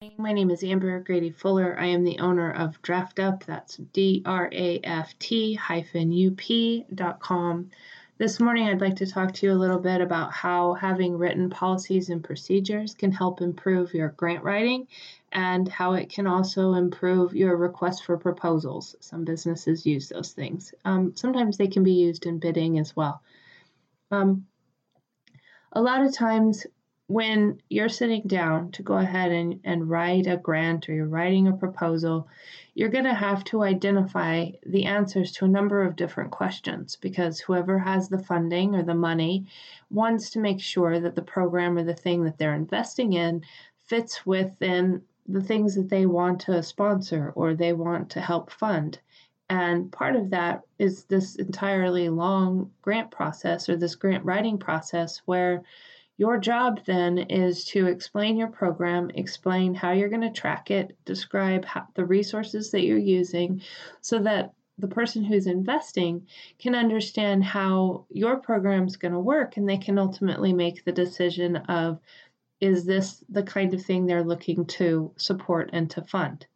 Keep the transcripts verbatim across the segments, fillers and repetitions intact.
My name is Amber Grady Fuller. I am the owner of DraftUp. That's D R A F T hyphen U P dot com. This morning, I'd like to talk to you a little bit about how having written policies and procedures can help improve your grant writing and how it can also improve your request for proposals. Some businesses use those things. Um, sometimes they can be used in bidding as well. Um, a lot of times, when you're sitting down to go ahead and, and write a grant or you're writing a proposal, you're going to have to identify the answers to a number of different questions because whoever has the funding or the money wants to make sure that the program or the thing that they're investing in fits within the things that they want to sponsor or they want to help fund. And part of that is this entirely long grant process or this grant writing process where your job then is to explain your program, explain how you're going to track it, describe how, the resources that you're using so that the person who's investing can understand how your program is going to work and they can ultimately make the decision of, is this the kind of thing they're looking to support and to fund?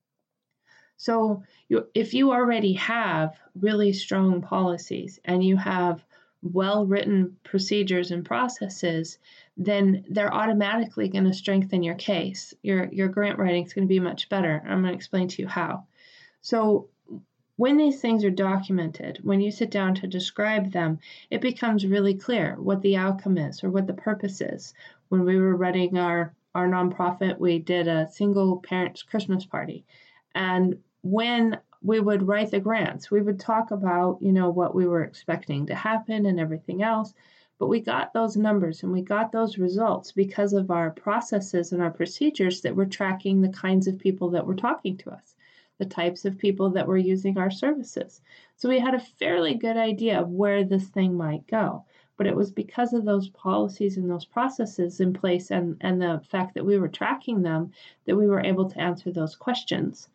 So you, if you already have really strong policies and you have well-written procedures and processes, then they're automatically going to strengthen your case. Your, your grant writing is going to be much better. I'm going to explain to you how. So when these things are documented, when you sit down to describe them, it becomes really clear what the outcome is or what the purpose is. When we were running our, our nonprofit, we did a single parents Christmas party. And when we would write the grants, we would talk about, you know, what we were expecting to happen and everything else. But we got those numbers and we got those results because of our processes and our procedures that were tracking the kinds of people that were talking to us, the types of people that were using our services. So we had a fairly good idea of where this thing might go. But it was because of those policies and those processes in place and, and the fact that we were tracking them that we were able to answer those questions.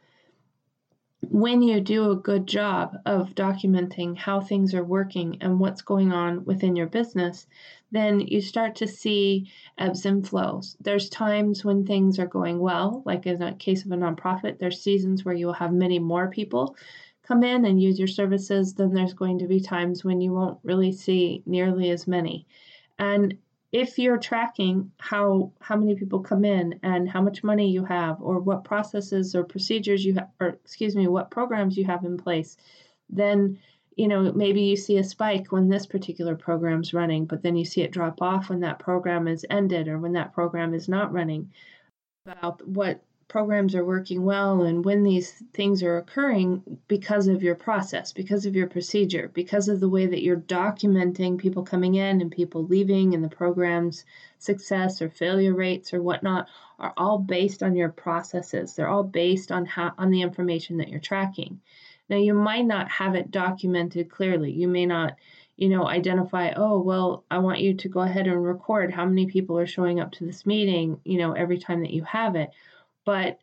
When you do a good job of documenting how things are working and what's going on within your business, then you start to see ebbs and flows. There's times when things are going well, like in the case of a nonprofit, there's seasons where you'll have many more people come in and use your services. Then there's going to be times when you won't really see nearly as many. And if you're tracking how how many people come in and how much money you have or what processes or procedures you have, or excuse me, what programs you have in place, then, you know, maybe you see a spike when this particular program's running, but then you see it drop off when that program is ended or when that program is not running. About what programs are working well and when these things are occurring because of your process, because of your procedure, because of the way that you're documenting people coming in and people leaving and the program's success or failure rates or whatnot are all based on your processes. They're all based on how on the information that you're tracking. Now, you might not have it documented clearly. You may not, you know, identify, oh, well, I want you to go ahead and record how many people are showing up to this meeting, you know, every time that you have it. But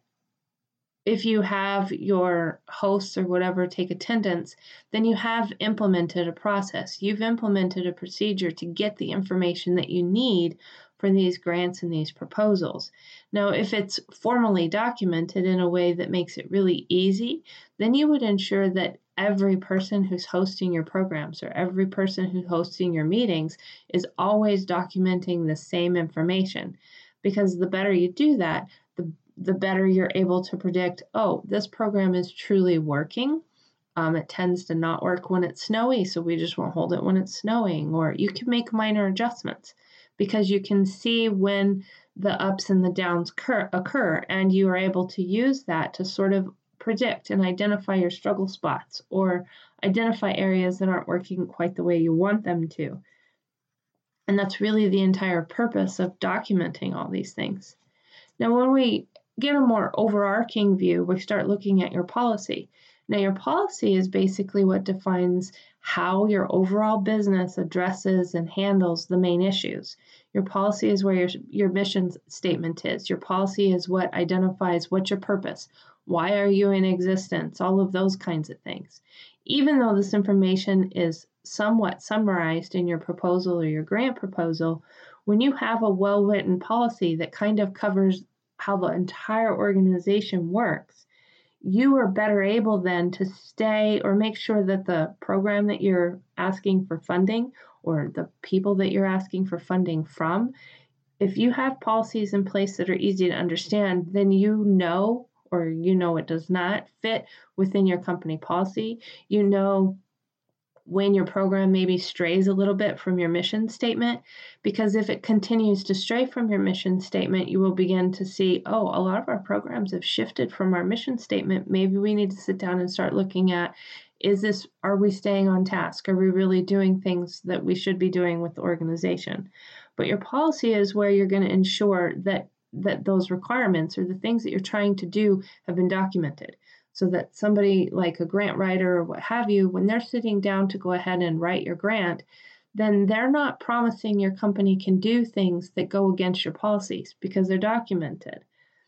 if you have your hosts or whatever take attendance, then you have implemented a process. You've implemented a procedure to get the information that you need for these grants and these proposals. Now, if it's formally documented in a way that makes it really easy, then you would ensure that every person who's hosting your programs or every person who's hosting your meetings is always documenting the same information. Because the better you do that, the the better you're able to predict, oh, this program is truly working. Um, it tends to not work when it's snowy, so we just won't hold it when it's snowing. Or you can make minor adjustments because you can see when the ups and the downs occur, occur, and you are able to use that to sort of predict and identify your struggle spots or identify areas that aren't working quite the way you want them to. And that's really the entire purpose of documenting all these things. Now, when we get a more overarching view, we start looking at your policy. Now, your policy is basically what defines how your overall business addresses and handles the main issues. Your policy is where your, your mission statement is. Your policy is what identifies what's your purpose. Why are you in existence? All of those kinds of things. Even though this information is somewhat summarized in your proposal or your grant proposal, when you have a well-written policy that kind of covers how the entire organization works, you are better able then to stay or make sure that the program that you're asking for funding or the people that you're asking for funding from, if you have policies in place that are easy to understand, then you know, or you know it does not fit within your company policy. You know when your program maybe strays a little bit from your mission statement, because if it continues to stray from your mission statement, you will begin to see, oh, a lot of our programs have shifted from our mission statement. Maybe we need to sit down and start looking at, is this, are we staying on task? Are we really doing things that we should be doing with the organization? But your policy is where you're going to ensure that that those requirements or the things that you're trying to do have been documented, so that somebody like a grant writer or what have you, when they're sitting down to go ahead and write your grant, then they're not promising your company can do things that go against your policies because they're documented.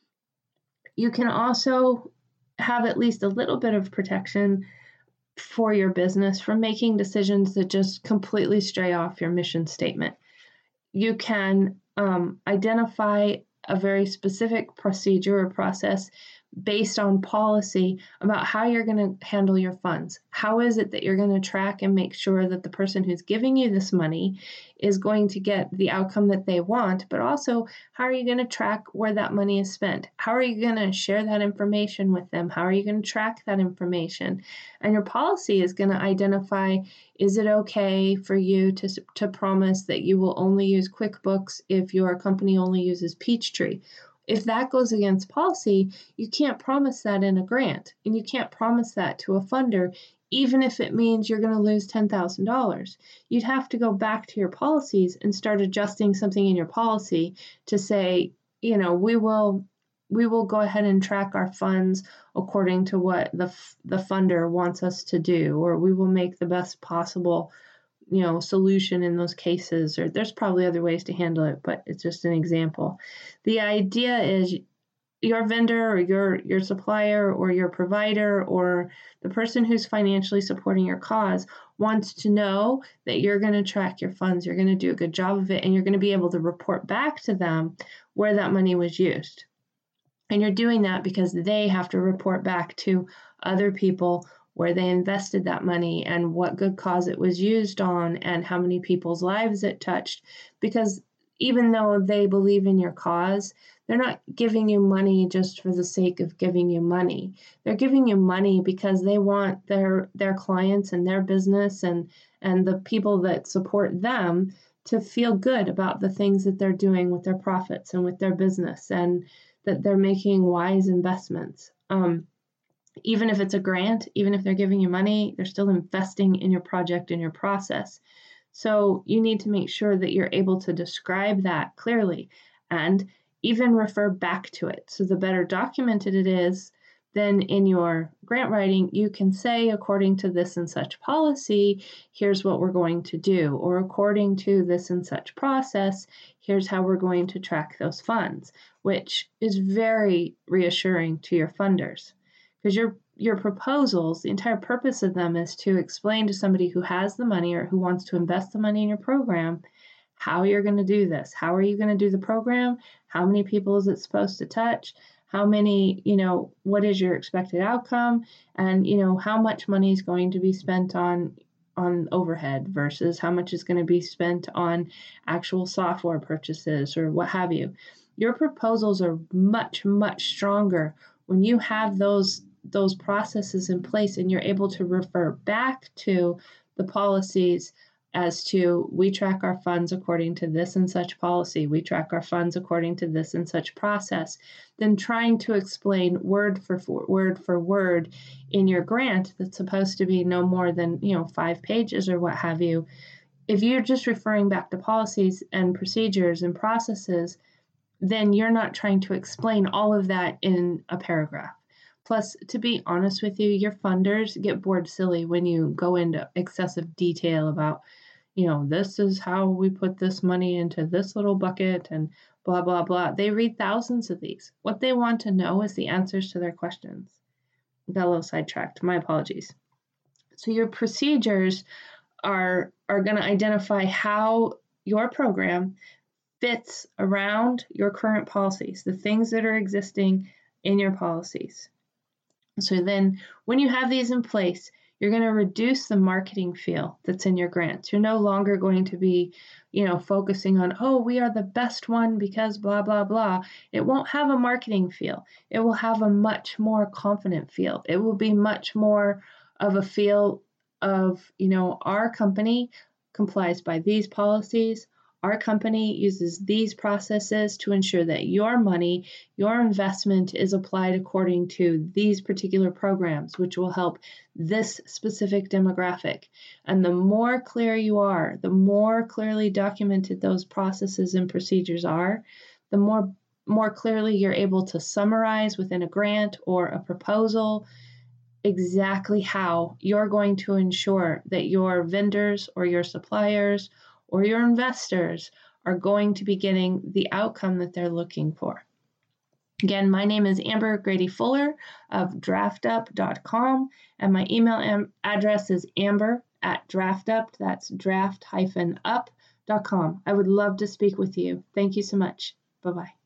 You can also have at least a little bit of protection for your business from making decisions that just completely stray off your mission statement. You can um, identify a very specific procedure or process based on policy about how you're going to handle your funds. How is it that you're going to track and make sure that the person who's giving you this money is going to get the outcome that they want, but also how are you going to track where that money is spent? How are you going to share that information with them? How are you going to track that information? And your policy is going to identify, is it okay for you to, to promise that you will only use QuickBooks if your company only uses Peachtree? If that goes against policy, you can't promise that in a grant, and you can't promise that to a funder, even if it means you're going to lose ten thousand dollars. You'd have to go back to your policies and start adjusting something in your policy to say, you know, we will we will go ahead and track our funds according to what the the funder wants us to do, or we will make the best possible, you know, solution in those cases, or there's probably other ways to handle it, but it's just an example. The idea is your vendor or your, your supplier or your provider or the person who's financially supporting your cause wants to know that you're going to track your funds, you're going to do a good job of it, and you're going to be able to report back to them where that money was used. And you're doing that because they have to report back to other people where they invested that money and what good cause it was used on and how many people's lives it touched. Because even though they believe in your cause, they're not giving you money just for the sake of giving you money. They're giving you money because they want their their clients and their business and, and the people that support them to feel good about the things that they're doing with their profits and with their business, and that they're making wise investments. Um, Even if it's a grant, even if they're giving you money, they're still investing in your project and your process. So you need to make sure that you're able to describe that clearly and even refer back to it. So the better documented it is, then in your grant writing, you can say, according to this and such policy, here's what we're going to do, or according to this and such process, here's how we're going to track those funds, which is very reassuring to your funders. Because your your proposals, the entire purpose of them is to explain to somebody who has the money or who wants to invest the money in your program how you're going to do this. How are you going to do the program? How many people is it supposed to touch? How many, you know, what is your expected outcome? And, you know, how much money is going to be spent on on overhead versus how much is going to be spent on actual software purchases or what have you. Your proposals are much, much stronger when you have those those processes in place and you're able to refer back to the policies as to, we track our funds according to this and such policy, we track our funds according to this and such process, then trying to explain word for, for word for word in your grant that's supposed to be no more than, you know, five pages or what have you. If you're just referring back to policies and procedures and processes, then you're not trying to explain all of that in a paragraph. Plus, to be honest with you, your funders get bored silly when you go into excessive detail about, you know, this is how we put this money into this little bucket and blah, blah, blah. They read thousands of these. What they want to know is the answers to their questions. Got a little sidetracked. My apologies. So your procedures are, are going to identify how your program fits around your current policies, the things that are existing in your policies. So then when you have these in place, you're going to reduce the marketing feel that's in your grants. You're no longer going to be, you know, focusing on, oh, we are the best one because blah, blah, blah. It won't have a marketing feel. It will have a much more confident feel. It will be much more of a feel of, you know, our company complies by these policies. Our company uses these processes to ensure that your money, your investment is applied according to these particular programs, which will help this specific demographic. And the more clear you are, the more clearly documented those processes and procedures are, the more, more clearly you're able to summarize within a grant or a proposal exactly how you're going to ensure that your vendors or your suppliers or your investors are going to be getting the outcome that they're looking for. Again, my name is Amber Grady Fuller of draftup dot com, and my email am- address is amber at draftup, that's draft dash up dot com. I would love to speak with you. Thank you so much. Bye-bye.